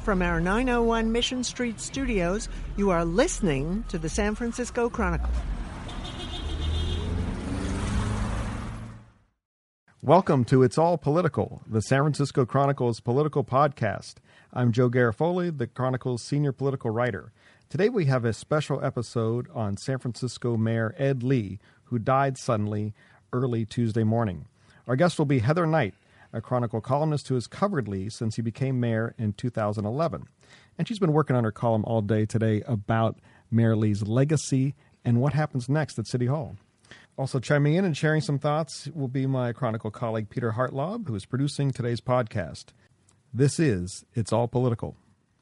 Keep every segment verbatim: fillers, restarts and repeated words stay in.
from our nine oh one Mission Street studios, you are listening to the San Francisco Chronicle. Welcome to It's All Political, the San Francisco Chronicle's political podcast. I'm Joe Garofoli, the Chronicle's senior political writer. Today we have a special episode on San Francisco Mayor Ed Lee, who died suddenly early Tuesday morning. Our guest will be Heather Knight, a Chronicle columnist who has covered Lee since he became mayor in two thousand eleven. And she's been working on her column all day today about Mayor Lee's legacy and what happens next at City Hall. Also chiming in and sharing some thoughts will be my Chronicle colleague Peter Hartlaub, who is producing today's podcast. This is It's All Political.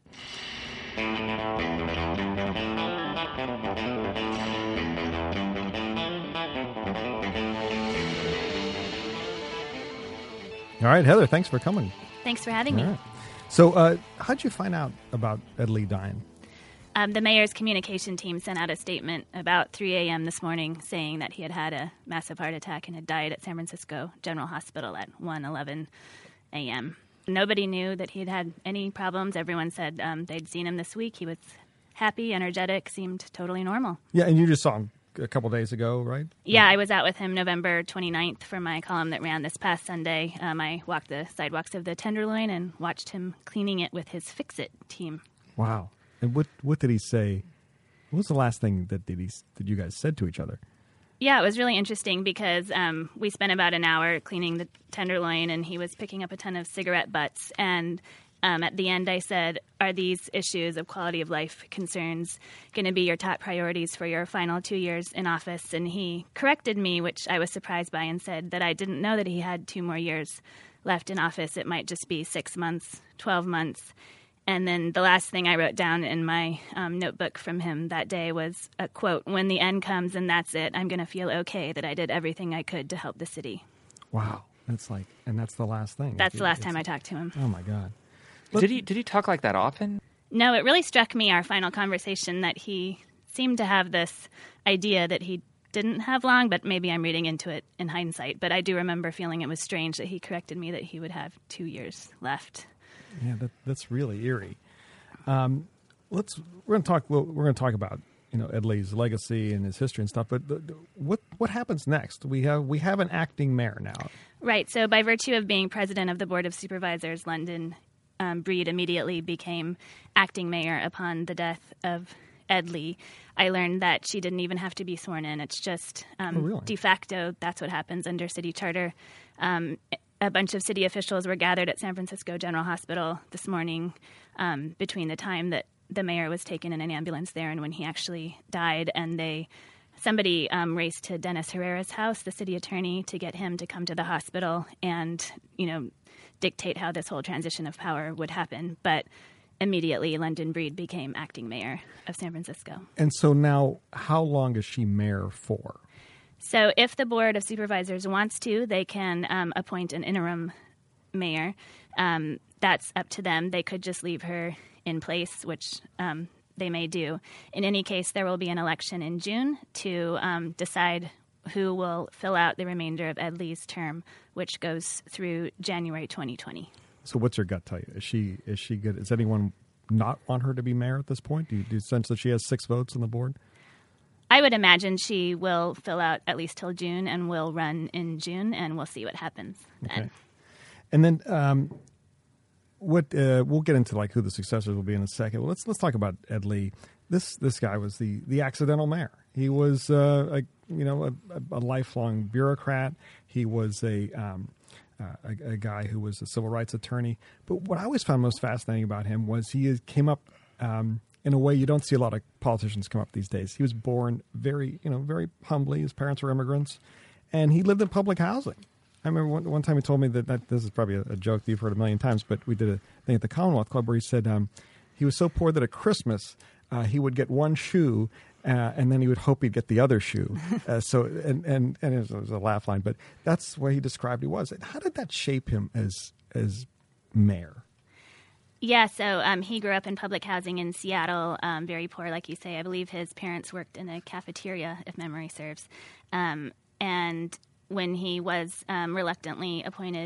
All right, Heather, thanks for coming. Thanks for having me. Right. So uh, how'd you find out about Ed Lee dying? Um, the mayor's communication team sent out a statement about three a.m. this morning saying that he had had a massive heart attack and had died at San Francisco General Hospital at one eleven a.m. Nobody knew that he had had any problems. Everyone said um, they'd seen him this week. He was happy, energetic, seemed totally normal. Yeah, and you just saw him a couple days ago, right? Yeah, I was out with him November twenty-ninth for my column that ran this past Sunday. Um, I walked the sidewalks of the Tenderloin and watched him cleaning it with his Fix-It team. Wow. And what what did he say? What was the last thing that did he that you guys said to each other? Yeah, it was really interesting because um, we spent about an hour cleaning the Tenderloin, and he was picking up a ton of cigarette butts. And um, at the end, I said, "Are these issues of quality of life concerns going to be your top priorities for your final two years in office?" And he corrected me, which I was surprised by, and said that I didn't know that he had two more years left in office. It might just be six months, twelve months. And then the last thing I wrote down in my um, notebook from him that day was a quote, "When the end comes and that's it, I'm going to feel okay that I did everything I could to help the city." Wow. That's like, and that's the last thing. That's the last time I talked to him. Oh, my God. But, did he did he talk like that often? No, it really struck me, our final conversation, that he seemed to have this idea that he didn't have long, but maybe I'm reading into it in hindsight. But I do remember feeling it was strange that he corrected me that he would have two years left. Yeah, that, that's really eerie. Um, let's we're going to talk. We're going to talk about you know Ed Lee's legacy and his history and stuff. But the, the, what what happens next? We have we have an acting mayor now. Right. So by virtue of being president of the Board of Supervisors, London um, Breed immediately became acting mayor upon the death of Ed Lee. I learned that she didn't even have to be sworn in. It's just um, oh, really? de facto. That's what happens under city charter. Um, A bunch of city officials were gathered at San Francisco General Hospital this morning um, between the time that the mayor was taken in an ambulance there and when he actually died. And they, somebody um, raced to Dennis Herrera's house, the city attorney, to get him to come to the hospital and, you know, dictate how this whole transition of power would happen. But immediately, London Breed became acting mayor of San Francisco. And so now, how long is she mayor for? So if the Board of Supervisors wants to, they can um, appoint an interim mayor. Um, that's up to them. They could just leave her in place, which um, they may do. In any case, there will be an election in June to um, decide who will fill out the remainder of Ed Lee's term, which goes through January twenty twenty. So what's your gut tell you? Is she is she good? Does anyone not want her to be mayor at this point? Do you, do you sense that she has six votes on the board? I would imagine she will fill out at least till June and will run in June, and we'll see what happens then. Okay. And then um, what uh, we'll get into like who the successors will be in a second. Well, let's let's talk about Ed Lee. This this guy was the the accidental mayor. He was uh, a you know a, a lifelong bureaucrat. He was a, um, uh, a a guy who was a civil rights attorney. But what I always found most fascinating about him was he came up. Um, in a way you don't see a lot of politicians come up these days. He was born very, you know, very humbly. His parents were immigrants, and he lived in public housing. I remember one, one time he told me that, that this is probably a, a joke that you've heard a million times, but we did a thing at the Commonwealth Club where he said um, he was so poor that at Christmas uh, he would get one shoe uh, and then he would hope he'd get the other shoe. uh, so and and and it was, it was a laugh line, but that's the way he described he was. How did that shape him as as mayor? Yeah, so um, he grew up in public housing in Seattle, um, very poor, like you say. I believe his parents worked in a cafeteria, if memory serves. Um, and when he was um, reluctantly appointed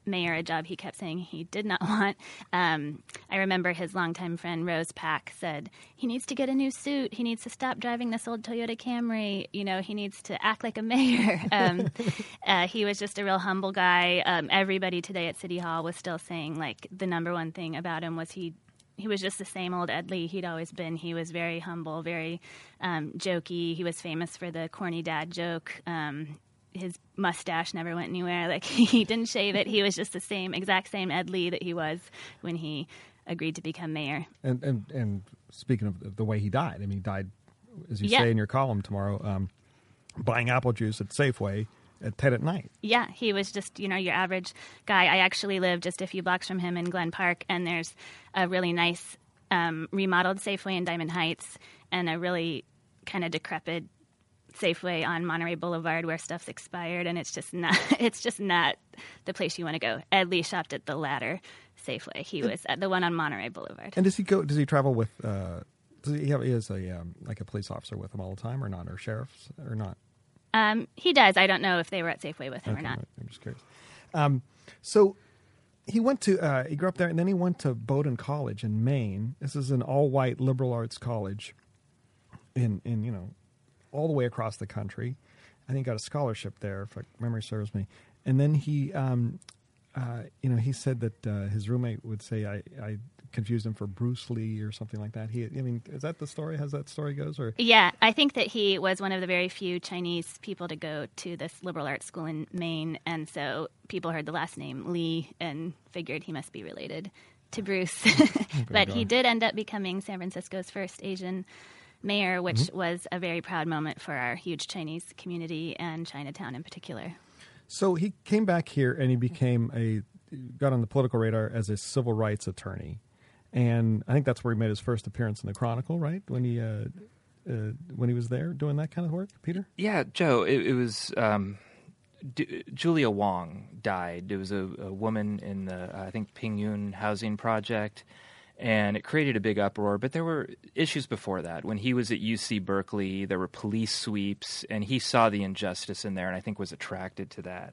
mayor a job he kept saying he did not want. Um, I remember his longtime friend Rose Pack said he needs to get a new suit. He needs to stop driving this old Toyota Camry. You know, he needs to act like a mayor. Um, uh, he was just a real humble guy. Um, everybody today at City Hall was still saying like the number one thing about him was he he was just the same old Ed Lee he'd always been. He was very humble, very um, jokey. He was famous for the corny dad joke. Um, his mustache never went anywhere. Like he didn't shave it. He was just the same, exact same Ed Lee that he was when he agreed to become mayor. And and, and speaking of the way he died, I mean, he died, as you yeah. say in your column tomorrow, um, buying apple juice at Safeway at ten at night. Yeah, he was just, you know, your average guy. I actually live just a few blocks from him in Glen Park, and there's a really nice um, remodeled Safeway in Diamond Heights and a really kind of decrepit Safeway on Monterey Boulevard where stuff's expired, and it's just not it's just not the place you want to go. Ed Lee shopped at the latter Safeway. He was at the one on Monterey Boulevard. And does he go? Does he travel with? Uh, does he have? He has a um, like a police officer with him all the time, or not, or sheriffs, or not? Um, he does. I don't know if they were at Safeway with him okay, or not. I'm just curious. Um, so he went to uh, he grew up there, and then he went to Bowdoin College in Maine. This is an all-white liberal arts college in in you know. all the way across the country. I think he got a scholarship there, if memory serves me. And then he, um, uh, you know, he said that uh, his roommate would say I, I confused him for Bruce Lee or something like that. He, I mean, is that the story? How's that story goes? Or yeah, I think that he was one of the very few Chinese people to go to this liberal arts school in Maine, and so people heard the last name Lee and figured he must be related to Bruce. But he did end up becoming San Francisco's first Asian mayor, which mm-hmm. was a very proud moment for our huge Chinese community and Chinatown in particular. So he came back here and he became a, got on the political radar as a civil rights attorney. And I think that's where he made his first appearance in the Chronicle, right? When he uh, uh, when he was there doing that kind of work, Peter? Yeah, Joe, it, it was um, D- Julia Wong died. It was a, a woman in the, uh, I think, Ping Yun housing project. And it created a big uproar, but there were issues before that. When he was at U C Berkeley, there were police sweeps, and he saw the injustice in there and I think was attracted to that.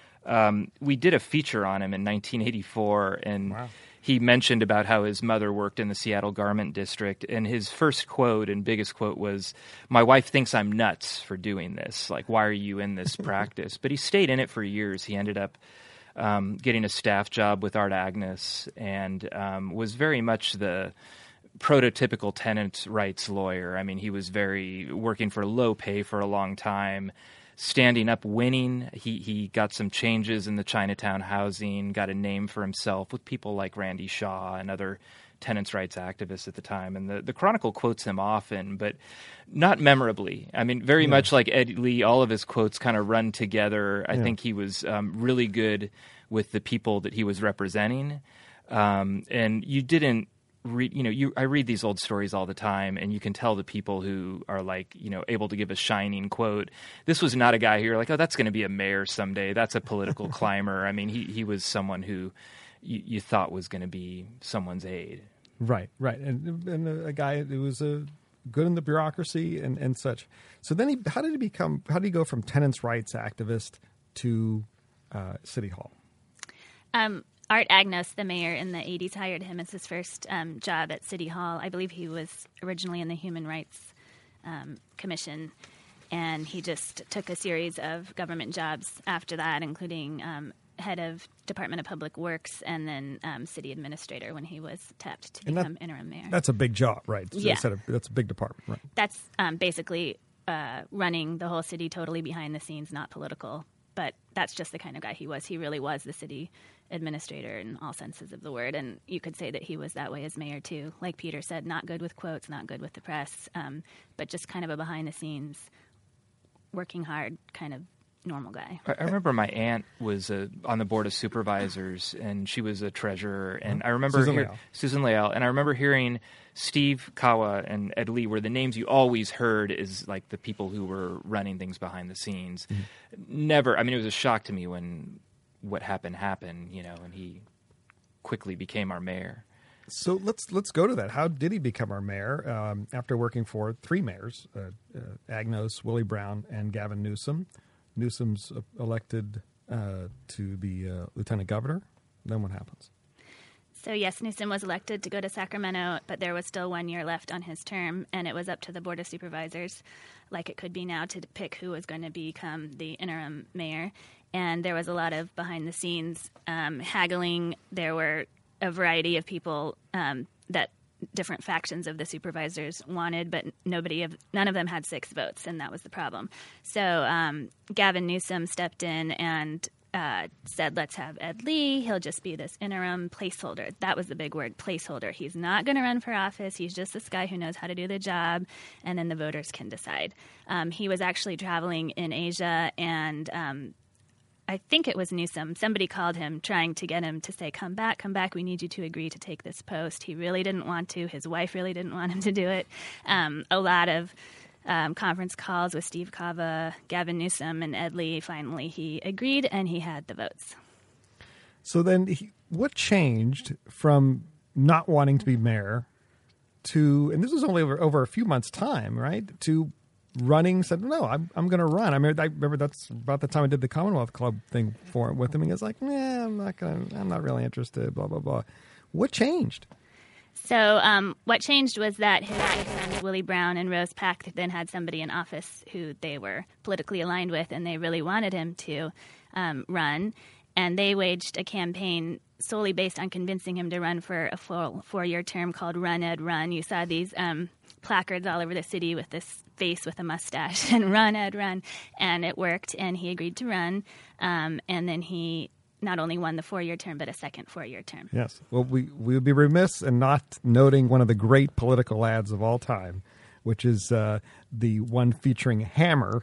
Um, we did a feature on him in nineteen eighty-four, and wow. he mentioned about how his mother worked in the Seattle Garment District, and his first quote and biggest quote was, "My wife thinks I'm nuts for doing this. Like, why are you in this practice?" But he stayed in it for years. He ended up Um, getting a staff job with Art Agnes, and um, was very much the prototypical tenants' rights lawyer. I mean, he was very working for low pay for a long time, standing up, winning. He he got some changes in the Chinatown housing, got a name for himself with people like Randy Shaw and other tenants' rights activists at the time. And the, the Chronicle quotes him often, but not memorably. I mean, very yeah. much like Ed Lee, all of his quotes kind of run together. I yeah. think he was um, really good with the people that he was representing. Um, and you didn't read, you know, you, I read these old stories all the time, and you can tell the people who are like, you know, able to give a shining quote. This was not a guy who you're like, oh, that's going to be a mayor someday. That's a political climber. I mean, he, he was someone who you, you thought was going to be someone's aide. Right, right. And, and a guy who was a good in the bureaucracy and, and such. So then he, how did he become, how did he go from tenants' rights activist to uh, City Hall? Um, Art Agnos, the mayor in the eighties, hired him as his first um, job at City Hall. I believe he was originally in the Human Rights um, Commission, and he just took a series of government jobs after that, including um, head of Department of Public Works and then um, city administrator when he was tapped to and become that, interim mayor. That's a big job, right? So yeah. A, that's a big department, right? That's um, basically uh, running the whole city totally behind the scenes, not political. But that's just the kind of guy he was. He really was the city administrator in all senses of the word. And you could say that he was that way as mayor, too. Like Peter said, not good with quotes, not good with the press, um, but just kind of a behind-the-scenes, working hard kind of normal guy. I remember my aunt was uh, on the board of supervisors, and she was a treasurer. And I remember Susan hear- Leal. Susan Leal, and I remember hearing Steve Kawa and Ed Lee were the names you always heard as like the people who were running things behind the scenes. Mm-hmm. Never, I mean, it was a shock to me when what happened happened, you know, and he quickly became our mayor. So let's let's go to that. How did he become our mayor um, after working for three mayors, uh, uh, Agnos, Willie Brown, and Gavin Newsom? Newsom's elected uh, to the uh, lieutenant governor. Then what happens? So, yes, Newsom was elected to go to Sacramento, but there was still one year left on his term, and it was up to the Board of Supervisors, like it could be now, to pick who was going to become the interim mayor. And there was a lot of behind-the-scenes um, haggling. There were a variety of people um, that different factions of the supervisors wanted, but nobody of none of them had six votes, and that was the problem. So um, Gavin Newsom stepped in and uh, said, let's have Ed Lee. He'll just be this interim placeholder. That was the big word, placeholder. He's not going to run for office. He's just this guy who knows how to do the job, and then the voters can decide. Um, he was actually traveling in Asia, and um, I think it was Newsom. Somebody called him trying to get him to say, come back, come back. We need you to agree to take this post. He really didn't want to. His wife really didn't want him to do it. Um, a lot of um, conference calls with Steve Kava, Gavin Newsom, and Ed Lee. Finally, he agreed, and he had the votes. So then he, what changed from not wanting to be mayor to, and this was only over, over a few months' time, right, to running, said, no, I'm, I'm going to run. I mean, I remember that's about the time I did the Commonwealth Club thing for with him. He was like, nah, I'm not going to, I'm not really interested, blah, blah, blah. What changed? So um, what changed was that his good friends Willie Brown and Rose Pack then had somebody in office who they were politically aligned with, and they really wanted him to um, run. And they waged a campaign solely based on convincing him to run for a full four-year term called Run, Ed, Run. You saw these um, placards all over the city with this face with a mustache and Run, Ed, Run. And it worked, and he agreed to run. Um, and then he not only won the four-year term, but a second four-year term. Yes. Well, we, we would be remiss in not noting one of the great political ads of all time, which is uh, the one featuring Hammer,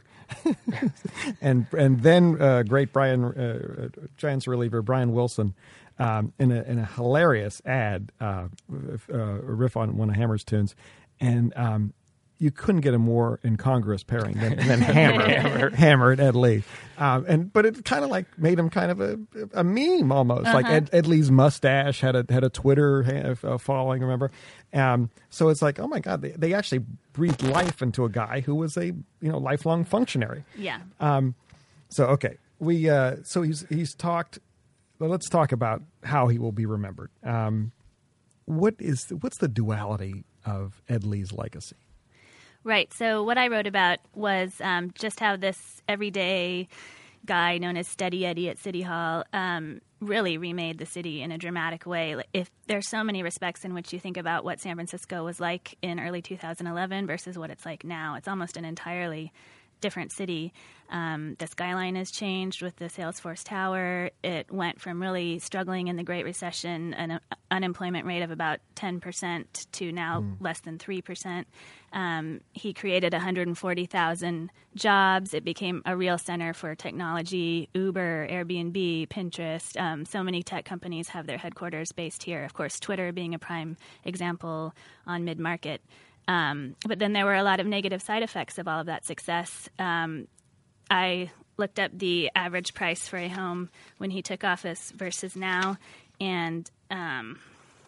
and and then uh, great Brian uh, Giants reliever Brian Wilson um, in a in a hilarious ad, uh, uh, a riff on one of Hammer's tunes, and um, you couldn't get a more incongruous pairing than, than Hammer, Hammer, Hammer and Ed Lee, um, and but it kind of like made him kind of a, a meme almost. Uh-huh. Like Ed, Ed Lee's mustache had a had a Twitter uh, following. Remember, um, so it's like, oh my God, they, they actually breathed life into a guy who was a you know lifelong functionary. Yeah. Um, so okay, we uh, so he's he's talked. Well, let's talk about how he will be remembered. Um, what is the, what's the duality of Ed Lee's legacy? Right. So what I wrote about was um, just how this everyday guy known as Steady Eddie at City Hall um, really remade the city in a dramatic way. If there's so many respects in which you think about what San Francisco was like in early two thousand eleven versus what it's like now, it's almost an entirely different city. Um, the skyline has changed with the Salesforce Tower. It went from really struggling in the Great Recession, an uh, unemployment rate of about ten percent to now mm. less than three percent. Um, he created one hundred forty thousand jobs. It became a real center for technology. Uber, Airbnb, Pinterest, um, so many tech companies have their headquarters based here. Of course, Twitter being a prime example on mid-market. Um, but then there were a lot of negative side effects of all of that success. Um, I looked up the average price for a home when he took office versus now, and um,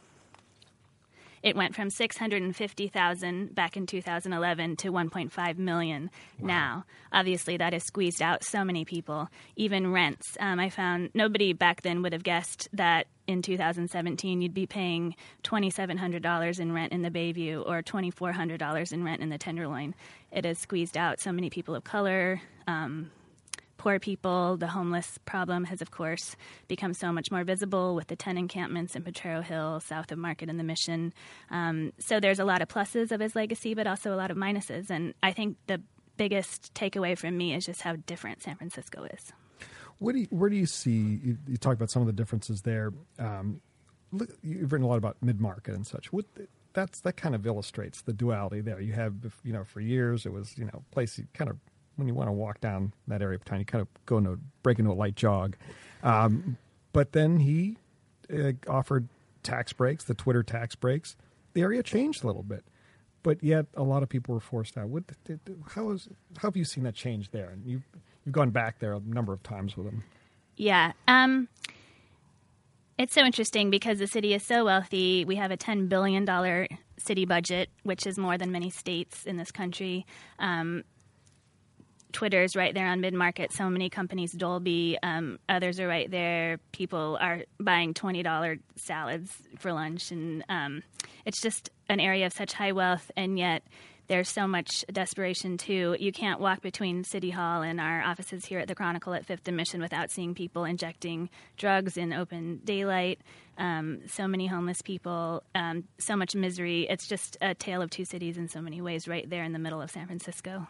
it went from six hundred fifty thousand dollars back in two thousand eleven to one point five million dollars wow. now. Obviously, that has squeezed out so many people. Even rents. Um, I found nobody back then would have guessed that in two thousand seventeen you'd be paying two thousand seven hundred dollars in rent in the Bayview or two thousand four hundred dollars in rent in the Tenderloin. It has squeezed out so many people of color, um, poor people. The homeless problem has, of course, become so much more visible with the ten encampments in Potrero Hill, south of Market and the Mission. Um, so there's a lot of pluses of his legacy, but also a lot of minuses. And I think the biggest takeaway from me is just how different San Francisco is. What do you, where do you see, you, you talk about some of the differences there. Um, look, you've written a lot about mid-market and such. What, that's, that kind of illustrates the duality there. You have, you know, for years it was, you know, a place you kind of, when you want to walk down that area of town, you kind of go into, break into a light jog. Um, but then he uh, offered tax breaks, the Twitter tax breaks. The area changed a little bit, but yet a lot of people were forced out. What, how, is, how have you seen that change there? And you've, you've gone back there a number of times with him. Yeah. Um, it's so interesting because the city is so wealthy. We have a ten billion dollars city budget, which is more than many states in this country. Um, Twitter's right there on Mid-Market. So many companies, Dolby, um, others are right there. People are buying twenty dollars salads for lunch. And um, it's just an area of such high wealth, and yet there's so much desperation, too. You can't walk between City Hall and our offices here at the Chronicle at Fifth and Mission without seeing people injecting drugs in open daylight. Um, so many homeless people, um, so much misery. It's just a tale of two cities in so many ways right there in the middle of San Francisco.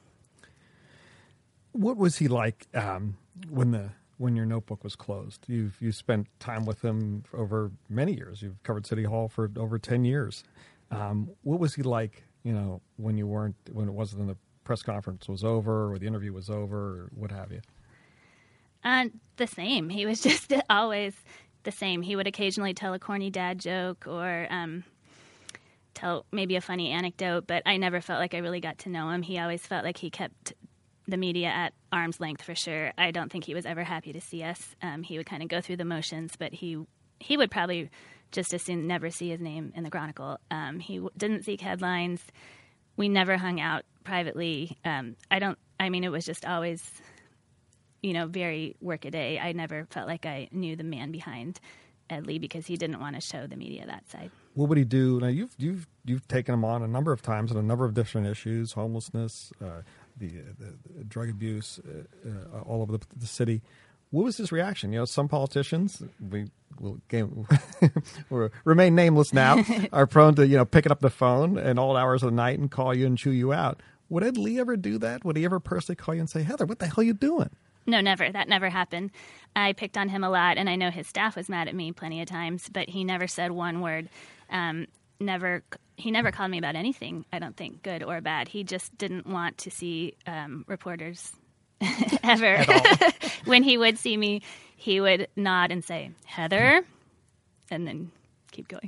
What was he like um, when the when your notebook was closed? You've you spent time with him for over many years. You've covered City Hall for over ten years. Um, what was he like, you know, when you weren't when it wasn't the press conference was over or the interview was over or what have you? Uh, the same. He was just always the same. He would occasionally tell a corny dad joke or um, tell maybe a funny anecdote, but I never felt like I really got to know him. He always felt like he kept the media at arm's length for sure. I don't think he was ever happy to see us. Um, he would kind of go through the motions, but he he would probably just as soon never see his name in the Chronicle. Um, he w- didn't seek headlines. We never hung out privately. Um, I don't. I mean, it was just always, you know, very work-a-day. I never felt like I knew the man behind Ed Lee because he didn't want to show the media that side. What would he do? Now you've you've you've taken him on a number of times on a number of different issues: homelessness, uh, the, the, the drug abuse, uh, uh, all over the, the city. What was his reaction? You know, some politicians we will game, remain nameless now are prone to you know picking up the phone at all hours of the night and call you and chew you out. Would Ed Lee ever do that? Would he ever personally call you and say, "Heather, what the hell are you doing?" No, never. That never happened. I picked on him a lot, and I know his staff was mad at me plenty of times, but he never said one word. Um, never, he never called me about anything, I don't think, good or bad. He just didn't want to see um, reporters ever. When he would see me, he would nod and say, "Heather," and then keep going.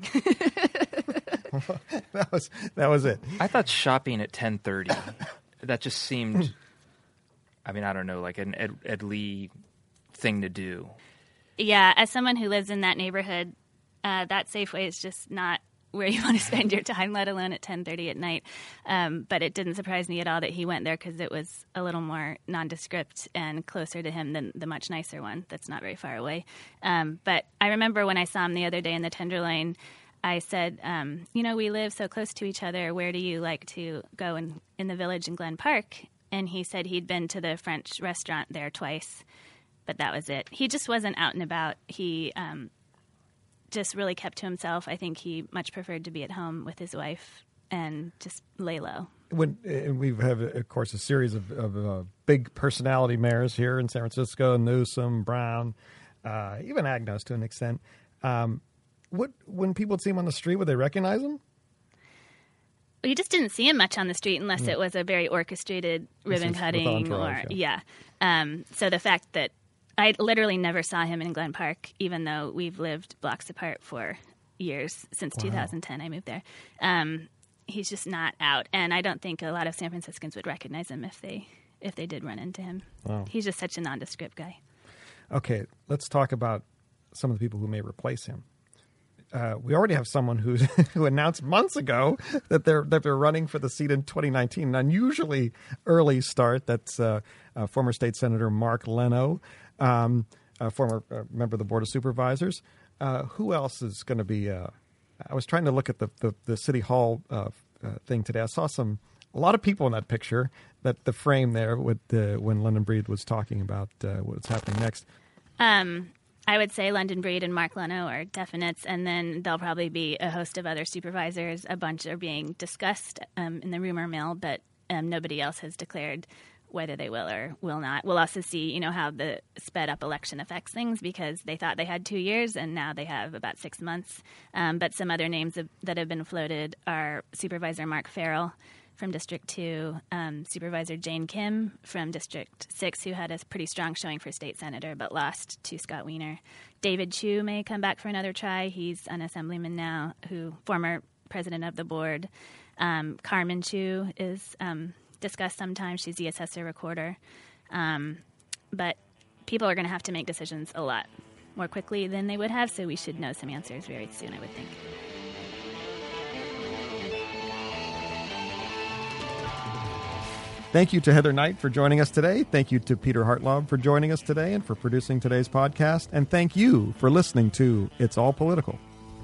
that was that was it. I thought shopping at ten thirty, that just seemed... I mean, I don't know, like an Ed, Ed Lee thing to do. Yeah, as someone who lives in that neighborhood, uh, that Safeway is just not where you want to spend your time, let alone at ten thirty at night. Um, but it didn't surprise me at all that he went there because it was a little more nondescript and closer to him than the much nicer one that's not very far away. Um, but I remember when I saw him the other day in the Tenderloin, I said, um, you know, we live so close to each other. Where do you like to go in, in the Village in Glen Park? And he said he'd been to the French restaurant there twice, but that was it. He just wasn't out and about. He um, just really kept to himself. I think he much preferred to be at home with his wife and just lay low. When and we have, of course, a series of, of uh, big personality mayors here in San Francisco: Newsom, Brown, uh, even Agnos to an extent. Um, what when people see him on the street, would they recognize him? You just didn't see him much on the street unless mm. it was a very orchestrated ribbon cutting or yeah. yeah. Um, so the fact that I literally never saw him in Glen Park, even though we've lived blocks apart for years since wow. two thousand ten. I moved there. Um, he's just not out, and I don't think a lot of San Franciscans would recognize him if they if they did run into him. Wow. He's just such a nondescript guy. Okay, let's talk about some of the people who may replace him. Uh, we already have someone who who announced months ago that they're that they're running for the seat in twenty nineteen. An unusually early start. That's uh, uh, former State Senator Mark Leno, um, a former uh, member of the Board of Supervisors. Uh, who else is going to be? Uh, I was trying to look at the the, the City Hall uh, uh, thing today. I saw some a lot of people in that picture. That the frame there with uh, when London Breed was talking about uh, what's happening next. Um. I would say London Breed and Mark Leno are definites, and then there'll probably be a host of other supervisors. A bunch are being discussed um, in the rumor mill, but um, nobody else has declared whether they will or will not. We'll also see, you know, how the sped-up election affects things because they thought they had two years, and now they have about six months. Um, but some other names have, that have been floated are Supervisor Mark Farrell from District two, um, Supervisor Jane Kim from District six, who had a pretty strong showing for state senator but lost to Scott Wiener. David Chu may come back for another try. He's an assemblyman now, who former president of the board. Um, Carmen Chu is um, discussed sometimes. She's the assessor recorder. Um, but people are going to have to make decisions a lot more quickly than they would have, so we should know some answers very soon, I would think. Thank you to Heather Knight for joining us today. Thank you to Peter Hartlaub for joining us today and for producing today's podcast. And thank you for listening to It's All Political.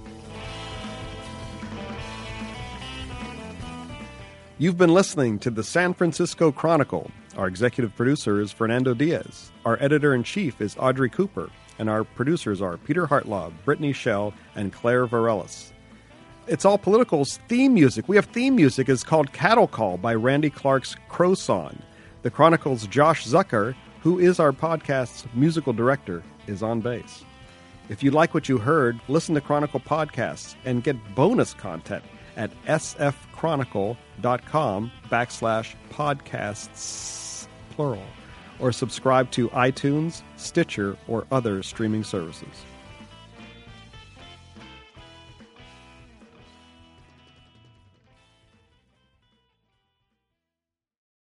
You've been listening to the San Francisco Chronicle. Our executive producer is Fernando Diaz. Our editor-in-chief is Audrey Cooper. And our producers are Peter Hartlaub, Brittany Schell, and Claire Varelis. It's All Political's theme music. We have theme music. It's called Cattle Call by Randy Clark's Crow Song. The Chronicle's Josh Zucker, who is our podcast's musical director, is on bass. If you like what you heard, listen to Chronicle podcasts and get bonus content at sfchronicle.com backslash podcasts, plural, or subscribe to iTunes, Stitcher, or other streaming services.